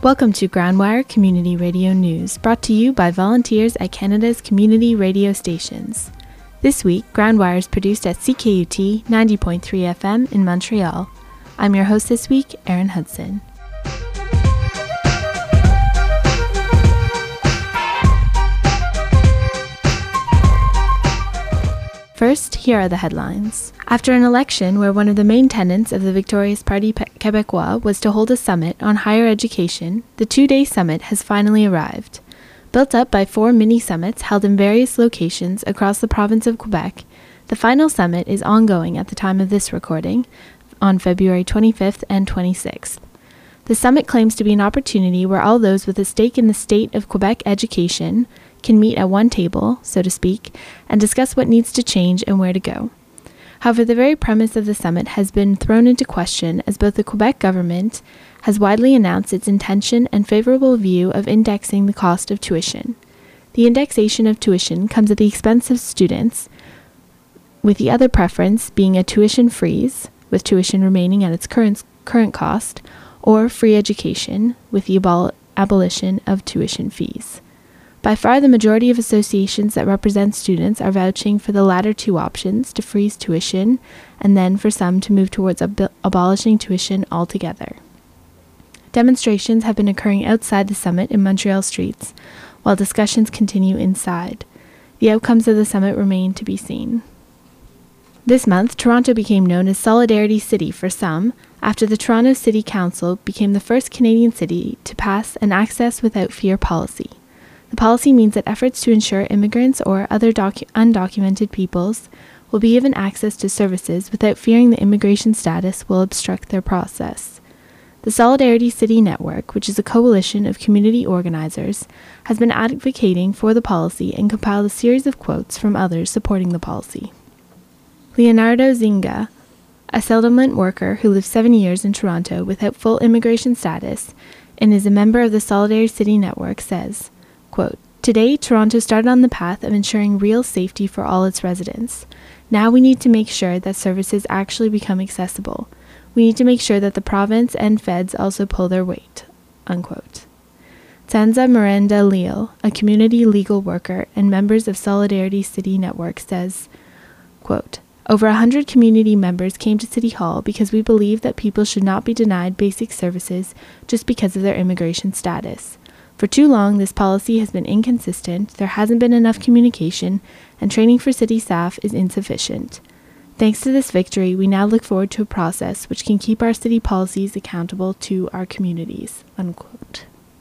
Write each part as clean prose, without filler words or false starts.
Welcome to Groundwire Community Radio News, brought to you by volunteers at Canada's community radio stations. This week, Groundwire is produced at CKUT 90.3 FM in Montreal. I'm your host this week, Erin Hudson. First, here are the headlines. After an election where one of the main tenets of the victorious Parti Québécois was to hold a summit on higher education, the two-day summit has finally arrived. Built up by 4 mini-summits held in various locations across the province of Quebec, the final summit is ongoing at the time of this recording, on February 25th and 26th. The summit claims to be an opportunity where all those with a stake in the state of Quebec education can meet at one table, so to speak, and discuss what needs to change and where to go. However, the very premise of the summit has been thrown into question as both the Quebec government has widely announced its intention and favorable view of indexing the cost of tuition. The indexation of tuition comes at the expense of students, with the other preference being a tuition freeze, with tuition remaining at its current cost, or free education, with the abolition of tuition fees. By far, the majority of associations that represent students are vouching for the latter two options, to freeze tuition, and then for some to move towards abolishing tuition altogether. Demonstrations have been occurring outside the summit in Montreal streets, while discussions continue inside. The outcomes of the summit remain to be seen. This month, Toronto became known as Solidarity City for some, after the Toronto City Council became the first Canadian city to pass an Access Without Fear policy. The policy means that efforts to ensure immigrants or other undocumented peoples will be given access to services without fearing the immigration status will obstruct their process. The Solidarity City Network, which is a coalition of community organizers, has been advocating for the policy and compiled a series of quotes from others supporting the policy. Leonardo Zinga, a settlement worker who lived 7 years in Toronto without full immigration status and is a member of the Solidarity City Network, says, quote, "Today, Toronto started on the path of ensuring real safety for all its residents. Now we need to make sure that services actually become accessible. We need to make sure that the province and feds also pull their weight." Unquote. Tanza Miranda Leal, a community legal worker and members of Solidarity City Network, says, quote, "Over 100 community members came to City Hall because we believe that people should not be denied basic services just because of their immigration status. For too long, this policy has been inconsistent, there hasn't been enough communication, and training for city staff is insufficient. Thanks to this victory, we now look forward to a process which can keep our city policies accountable to our communities." Unquote.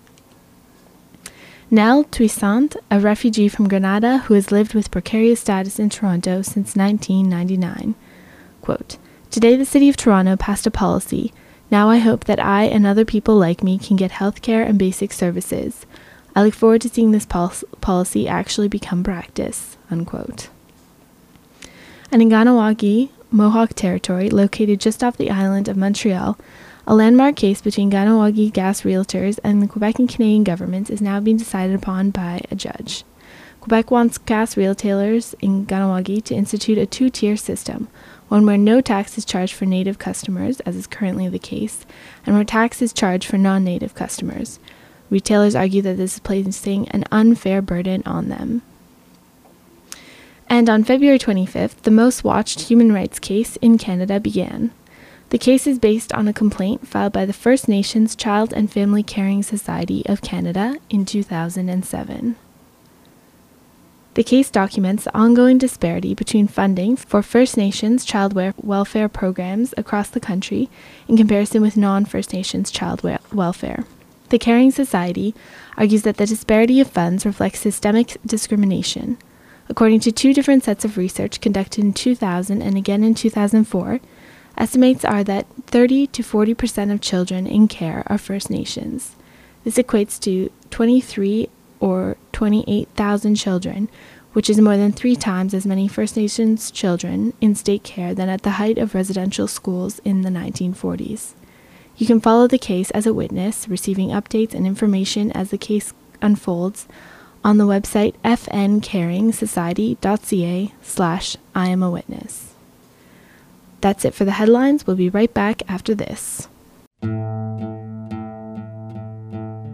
Nell Toussaint, a refugee from Grenada who has lived with precarious status in Toronto since 1999, quote, "Today the City of Toronto passed a policy. Now I hope that I and other people like me can get healthcare and basic services. I look forward to seeing this policy actually become practice." Unquote. And in Kahnawake, Mohawk Territory, located just off the island of Montreal, a landmark case between Kahnawake gas realtors and the Quebec and Canadian governments is now being decided upon by a judge. Quebec wants gas realtors in Kahnawake to institute a 2-tier system, one where no tax is charged for native customers, as is currently the case, and where tax is charged for non-native customers. Retailers argue that this is placing an unfair burden on them. And on February 25th, the most watched human rights case in Canada began. The case is based on a complaint filed by the First Nations Child and Family Caring Society of Canada in 2007. The case documents the ongoing disparity between funding for First Nations child welfare programs across the country in comparison with non-First Nations child welfare. The Caring Society argues that the disparity of funds reflects systemic discrimination. According to 2 different sets of research conducted in 2000 and again in 2004, estimates are that 30 to 40% of children in care are First Nations. This equates to 23 or 28,000 children, which is more than 3 times as many First Nations children in state care than at the height of residential schools in the 1940s. You can follow the case as a witness, receiving updates and information as the case unfolds on the website fncaringsociety.ca/IamAwitness. That's it for the headlines. We'll be right back after this.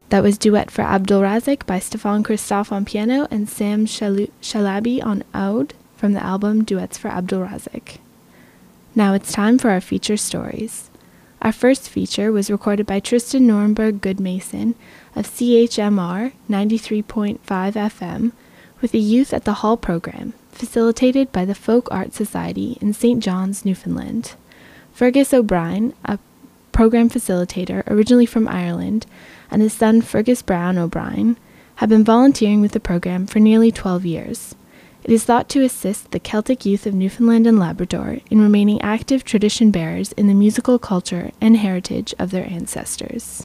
That was Duet for Abdul Razak by Stefan Christophe on piano and Sam Shalabi on oud from the album Duets for Abdul Razak. Now it's time for our feature stories. Our first feature was recorded by Tristan Nuremberg Goodmason of CHMR 93.5 FM with the Youth at the Hall program, facilitated by the Folk Art Society in St. John's, Newfoundland. Fergus O'Brien, a program facilitator originally from Ireland, and his son Fergus Brown O'Brien, have been volunteering with the program for nearly 12 years. It is thought to assist the Celtic youth of Newfoundland and Labrador in remaining active tradition bearers in the musical culture and heritage of their ancestors.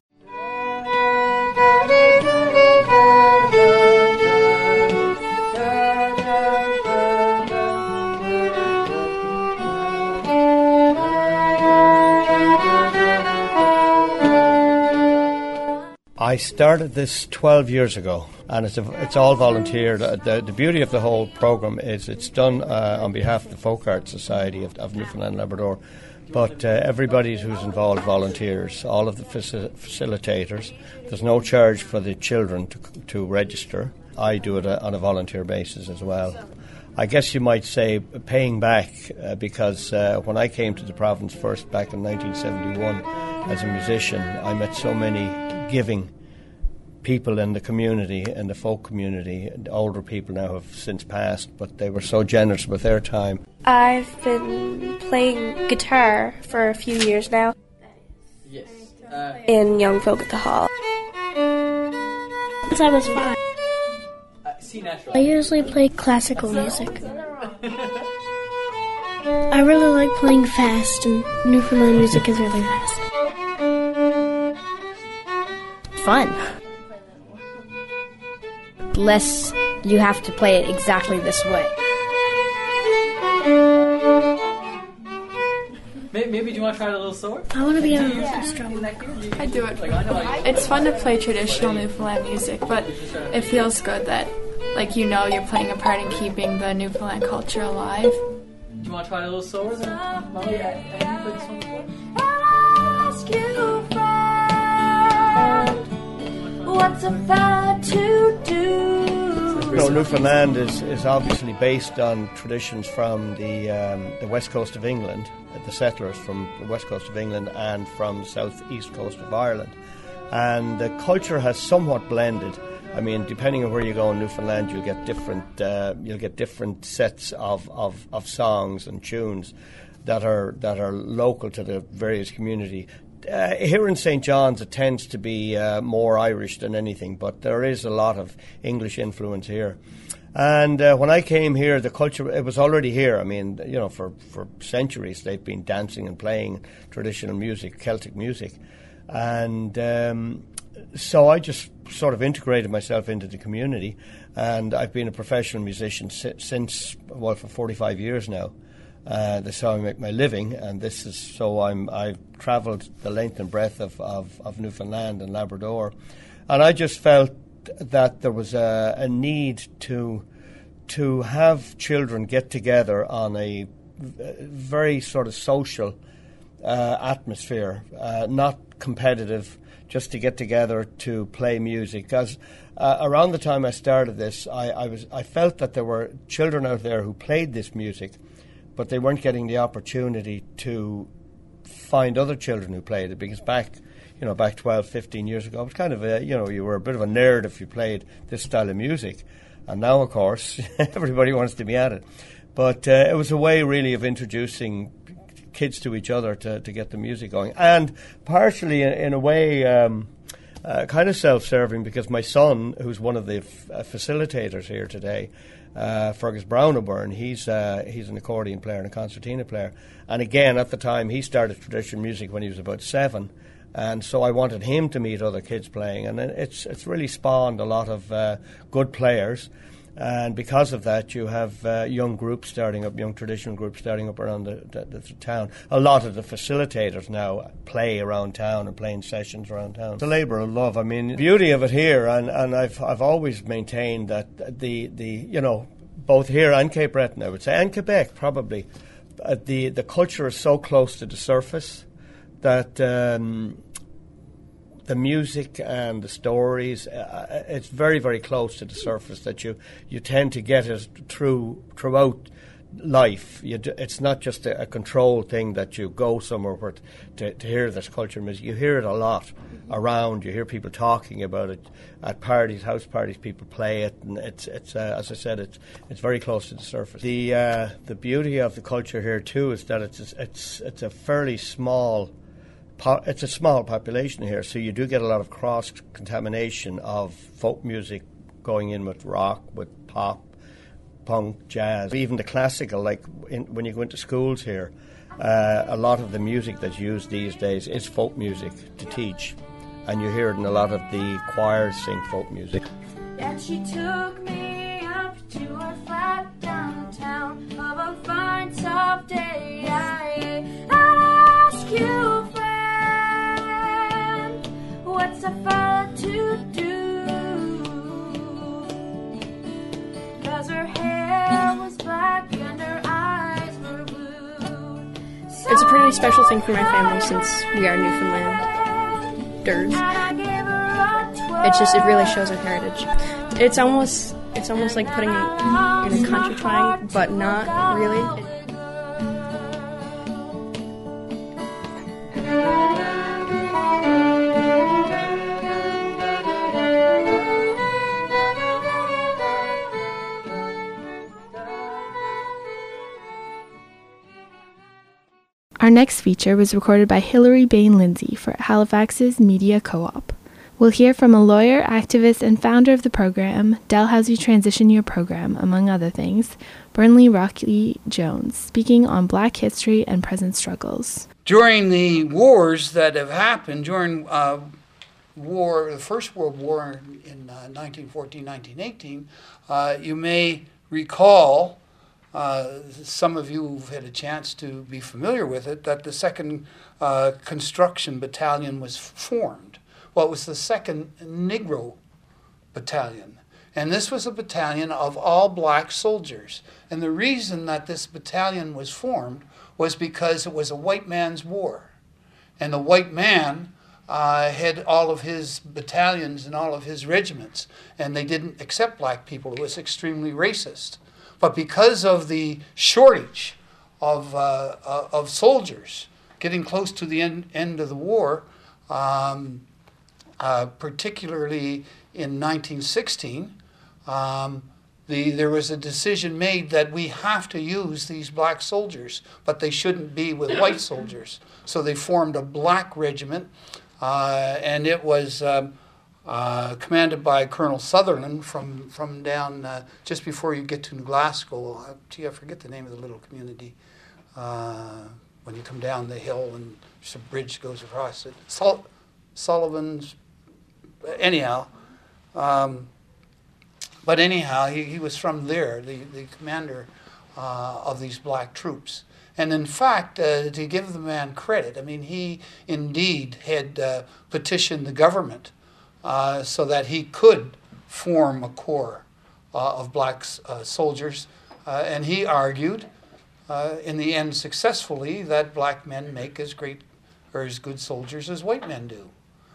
I started this 12 years ago, and it's all volunteer. The beauty of the whole programme is it's done on behalf of the Folk Art Society of Newfoundland and Labrador, but everybody who's involved volunteers, all of the facilitators. There's no charge for the children to register. I do it on a volunteer basis as well. I guess you might say paying back because when I came to the province first back in 1971 as a musician, I met so many giving people in the community, in the folk community. The older people now have since passed, but they were so generous with their time. I've been playing guitar for a few years now. Yes. In Young Folk at the Hall. Since I was 5. C-natural. I usually play classical music. I really like playing fast, and Newfoundland music is really fast. Fun. Less you have to play it exactly this way. Maybe do you want to try it a little slower? I want to be in an orchestra. I do it. It's fun to play traditional Newfoundland music, but it feels good that, you're playing a part in keeping the Newfoundland culture alive. Do you want to try it a little slower than Molly? Have you played this one before? What's a fun to do? Newfoundland is obviously based on traditions from the west coast of England, the settlers from the west coast of England and from the southeast coast of Ireland. And the culture has somewhat blended. I mean, depending on where you go in Newfoundland, you'll get different sets of songs and tunes that are local to the various community. Here in St. John's, it tends to be more Irish than anything, but there is a lot of English influence here. And when I came here, the culture, it was already here. I mean, for centuries they've been dancing and playing traditional music, Celtic music. And so I just sort of integrated myself into the community, and I've been a professional musician since for 45 years now. That's how I make my living, and this is so I've travelled the length and breadth of Newfoundland and Labrador, and I just felt that there was a need to have children get together on a very sort of social atmosphere, not competitive, just to get together to play music. Because around the time I started this, I felt that there were children out there who played this music, but they weren't getting the opportunity to find other children who played it, because back 12, 15 years ago, it was kind of you were a bit of a nerd if you played this style of music. And now, of course, everybody wants to be at it. But it was a way really of introducing kids to each other to get the music going. And partially, in a way, kind of self-serving, because my son, who's one of the facilitators here today, Fergus Brown O'Byrne, he's an accordion player and a concertina player. And again, at the time, he started traditional music when he was about 7. And so I wanted him to meet other kids playing. And it's really spawned a lot of good players. And because of that, you have young groups starting up, young traditional groups starting up around the town. A lot of the facilitators now play around town and play in sessions around town. It's a labour of love. I mean, the beauty of it here, and I've always maintained that the both here and Cape Breton, I would say, and Quebec probably, the culture is so close to the surface that the music and the stories, it's very, very close to the surface that you tend to get it throughout life. It's not just a controlled thing that you go somewhere where to hear this culture music. You hear it a lot around. You hear people talking about it at parties, house parties. People play it, and it's as I said, it's very close to the surface. The beauty of the culture here too is that it's a fairly small. It's a small population here, so you do get a lot of cross-contamination of folk music going in with rock, with pop, punk, jazz, even the classical. Like when you go into schools here, a lot of the music that's used these days is folk music to teach, and you hear it in a lot of the choirs sing folk music. And she took me up to her flat downtown of a fine soft day. I ask you, friend, what's a fella to do? 'Cause her hair was black and her eyes were blue. It's a pretty special thing for my family since we are Newfoundlanders. It really shows our heritage. It's almost like putting it in a country twang, but not really. Our next feature was recorded by Hilary Bain Lindsay for Halifax's Media Co-op. We'll hear from a lawyer, activist, and founder of the program, Dalhousie Transition Year Program, among other things, Burnley Rocky Jones, speaking on Black history and present struggles. During the wars that have happened, during the First World War in 1914-1918, you may recall, some of you who've had a chance to be familiar with it, that the 2nd Construction Battalion was formed. Well, it was the 2nd Negro Battalion. And this was a battalion of all black soldiers. And the reason that this battalion was formed was because it was a white man's war. And the white man had all of his battalions and all of his regiments. And they didn't accept black people. It was extremely racist. But because of the shortage of soldiers getting close to the end of the war, particularly in 1916, there was a decision made that we have to use these black soldiers, but they shouldn't be with white soldiers. So they formed a black regiment, and it was commanded by Colonel Sutherland from down just before you get to Glasgow. I forget the name of the little community. When you come down the hill and there's a bridge that goes across it. Sullivan's, anyhow. But anyhow, he was from there, the commander of these black troops. And in fact, to give the man credit, I mean, he indeed had petitioned the government so that he could form a corps of black soldiers. And he argued, in the end successfully, that black men make as good soldiers as white men do.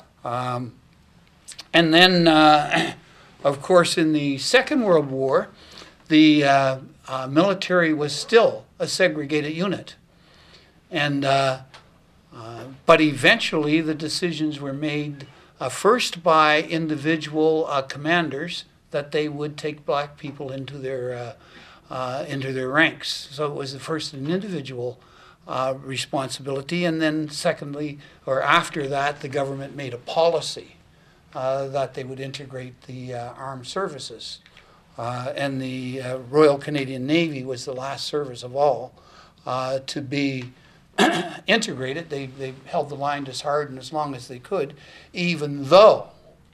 And then, of course, in the Second World War, the military was still a segregated unit. And but eventually the decisions were made first by individual commanders that they would take black people into their ranks. So it was first an individual responsibility, and then secondly, or after that, the government made a policy that they would integrate the armed services. And the Royal Canadian Navy was the last service of all to be integrated. They held the line as hard and as long as they could, even though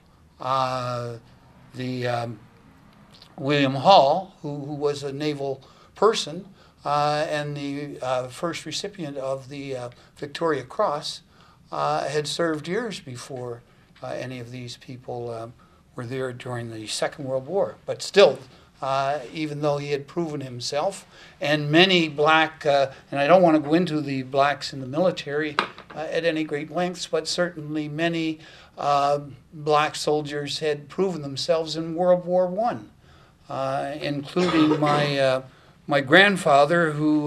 William Hall, who was a naval person and the first recipient of the Victoria Cross, had served years before any of these people were there during the Second World War. But still, even though he had proven himself, and many black, and I don't want to go into the blacks in the military at any great lengths, but certainly many black soldiers had proven themselves in World War I, including my grandfather, who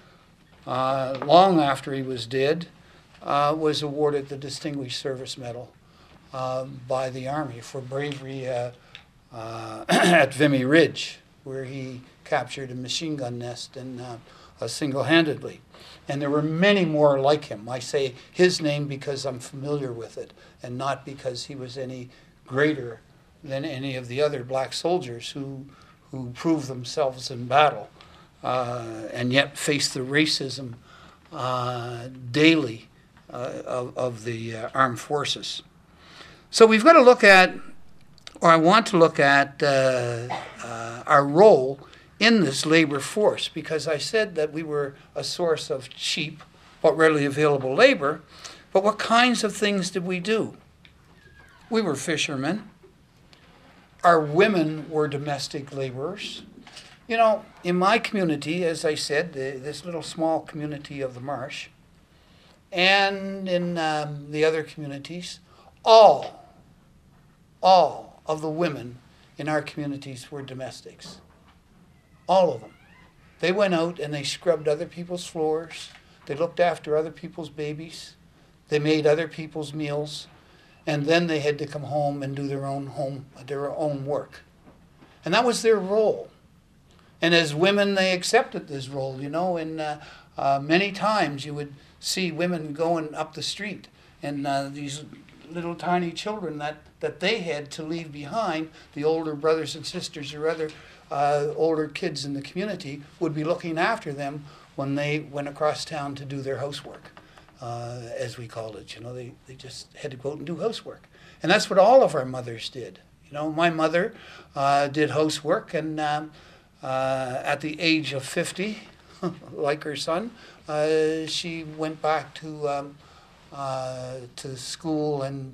long after he was dead, was awarded the Distinguished Service Medal by the Army for bravery at Vimy Ridge, where he captured a machine gun nest and single-handedly. And there were many more like him. I say his name because I'm familiar with it, and not because he was any greater than any of the other black soldiers who proved themselves in battle and yet faced the racism daily of the armed forces. So we've got to look at, or I want to look at, our role in this labor force, because I said that we were a source of cheap but readily available labor. But what kinds of things did we do? We were fishermen. Our women were domestic laborers. You know, in my community, as I said, this little small community of the Marsh, and in the other communities, all of the women in our communities were domestics. All of them. They went out and they scrubbed other people's floors. They looked after other people's babies. They made other people's meals. And then they had to come home and do their own work. And that was their role. And as women, they accepted this role, you know, and many times you would see women going up the street and these little tiny children that they had to leave behind, the older brothers and sisters or other older kids in the community would be looking after them when they went across town to do their housework, as we called it. You know, they just had to go out and do housework. And that's what all of our mothers did. You know, my mother did housework, and at the age of 50, like her son, she went back to school and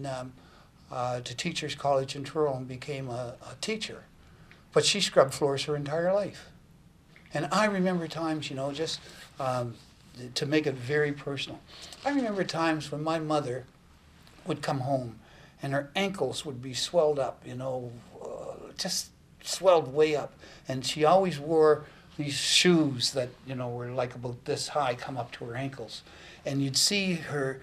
to Teachers College in Truro and became a teacher. But she scrubbed floors her entire life. And I remember times, you know, just to make it very personal, I remember times when my mother would come home and her ankles would be swelled up, you know, just swelled way up. And she always wore these shoes that, you know, were like about this high, come up to her ankles. And you'd see her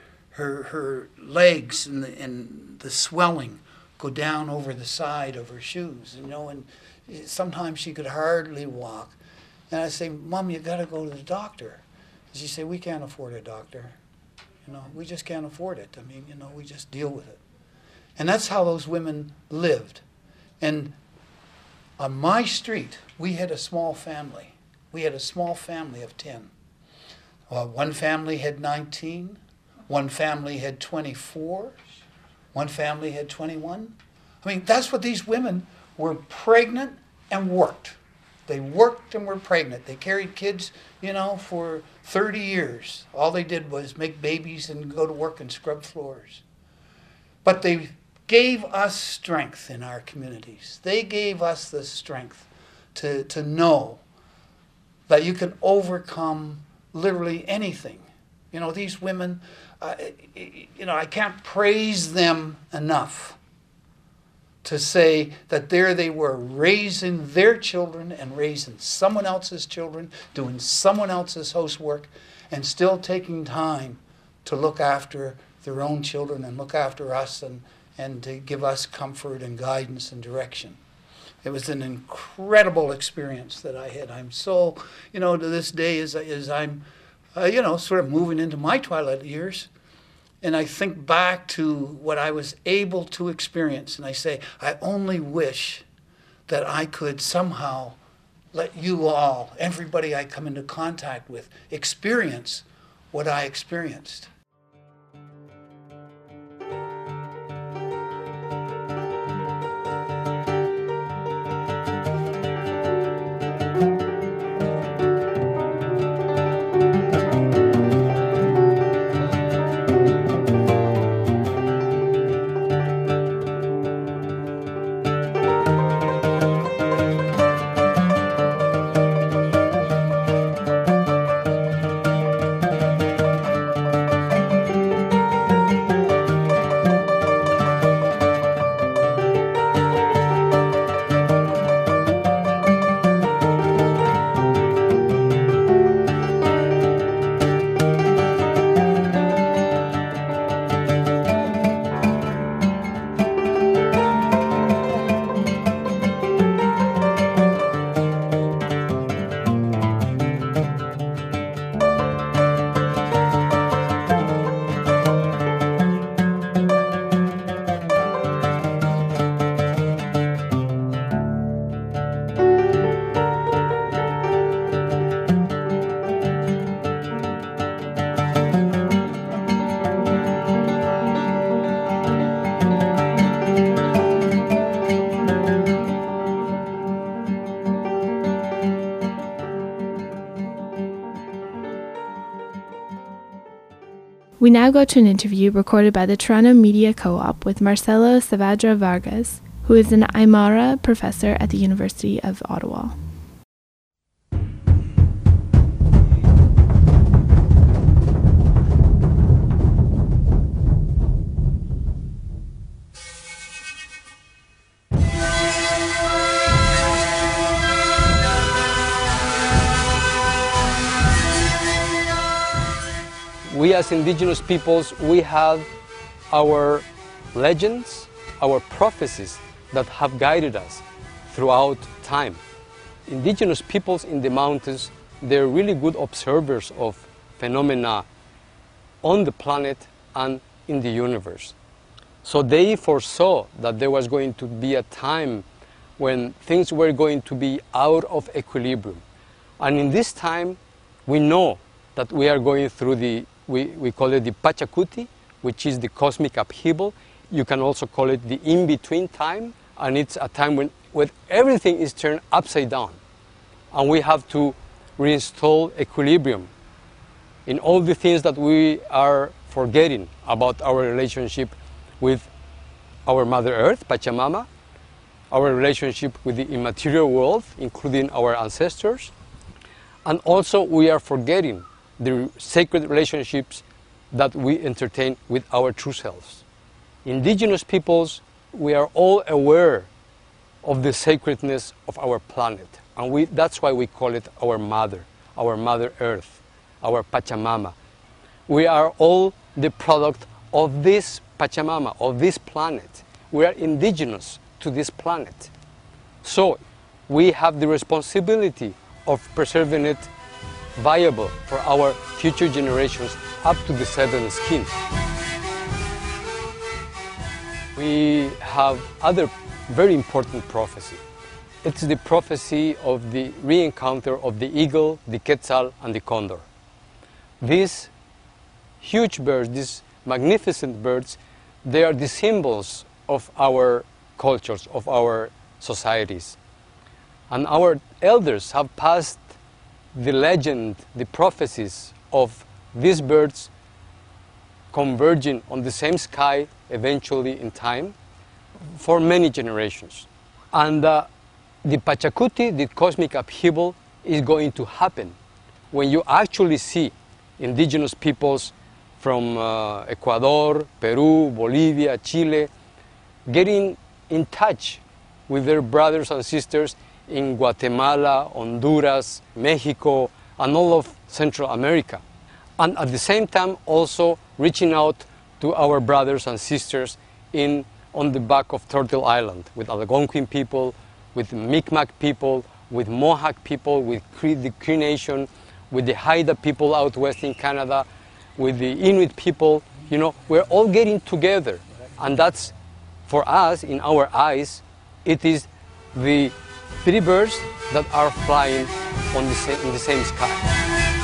legs and the swelling go down over the side of her shoes, you know, and sometimes she could hardly walk. And I'd say, Mom, you got to go to the doctor. And she'd say, we can't afford a doctor. You know, we just can't afford it. I mean, you know, we just deal with it. And that's how those women lived. And on my street, we had a small family. We had a small family of 10. One family had 19. One family had 24. One family had 21. I mean, that's what these women were, pregnant and worked. They worked and were pregnant. They carried kids, you know, for 30 years. All they did was make babies and go to work and scrub floors. But they gave us strength in our communities. They gave us the strength to know that you can overcome literally anything. You know, these women, you know, I can't praise them enough to say that there they were, raising their children and raising someone else's children, doing someone else's housework, and still taking time to look after their own children and look after us and to give us comfort and guidance and direction. It was an incredible experience that I had. I'm so, you know, to this day as I'm, you know, sort of moving into my twilight years, and I think back to what I was able to experience, and I say, I only wish that I could somehow let you all, everybody I come into contact with, experience what I experienced. We now go to an interview recorded by the Toronto Media Co-op with Marcelo Saavedra Vargas, who is an Aymara professor at the University of Ottawa. We as indigenous peoples, we have our legends, our prophecies that have guided us throughout time. Indigenous peoples in the mountains, they're really good observers of phenomena on the planet and in the universe. So they foresaw that there was going to be a time when things were going to be out of equilibrium. And in this time, we know that we are going through we call it the Pachacuti, which is the cosmic upheaval. You can also call it the in-between time, and it's a time when everything is turned upside down. And we have to reinstall equilibrium in all the things that we are forgetting about our relationship with our Mother Earth, Pachamama, our relationship with the immaterial world, including our ancestors, and also we are forgetting the sacred relationships that we entertain with our true selves. Indigenous peoples, we are all aware of the sacredness of our planet, and that's why we call it our Mother Earth, our Pachamama. We are all the product of this Pachamama, of this planet. We are indigenous to this planet. So we have the responsibility of preserving it viable for our future generations up to the seventh skin. We have other very important prophecy. It's the prophecy of the re-encounter of the eagle, the quetzal, and the condor. These huge birds, these magnificent birds, they are the symbols of our cultures, of our societies. And our elders have passed the legend, the prophecies of these birds converging on the same sky eventually in time for many generations. And the Pachacuti, the cosmic upheaval, is going to happen when you actually see indigenous peoples from Ecuador, Peru, Bolivia, Chile, getting in touch with their brothers and sisters in Guatemala, Honduras, Mexico, and all of Central America. And at the same time also reaching out to our brothers and sisters on the back of Turtle Island, with Algonquin people, with Mi'kmaq people, with Mohawk people, with the Cree Nation, with the Haida people out west in Canada, with the Inuit people. You know, we're all getting together. And that's, for us, in our eyes, it is the three birds that are flying in the same sky.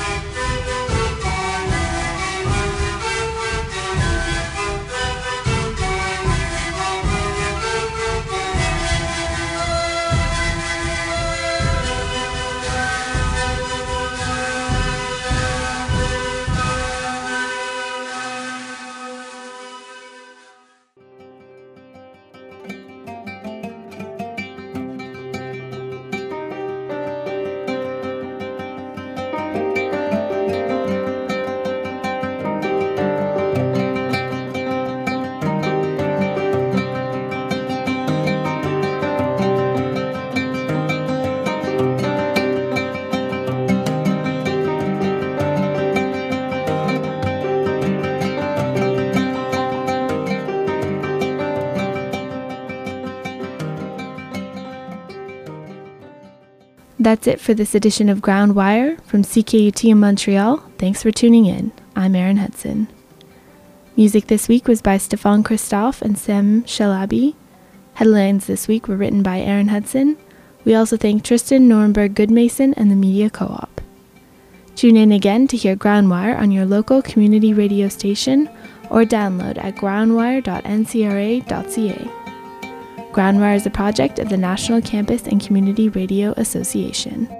That's it for this edition of Ground Wire from CKUT in Montreal. Thanks for tuning in. I'm Erin Hudson. Music this week was by Stefan Christophe and Sam Shalabi. Headlines this week were written by Erin Hudson. We also thank Tristan Nuremberg Goodmason and the Media Co-op. Tune in again to hear Ground Wire on your local community radio station or download at groundwire.ncra.ca. Groundwire is a project of the National Campus and Community Radio Association.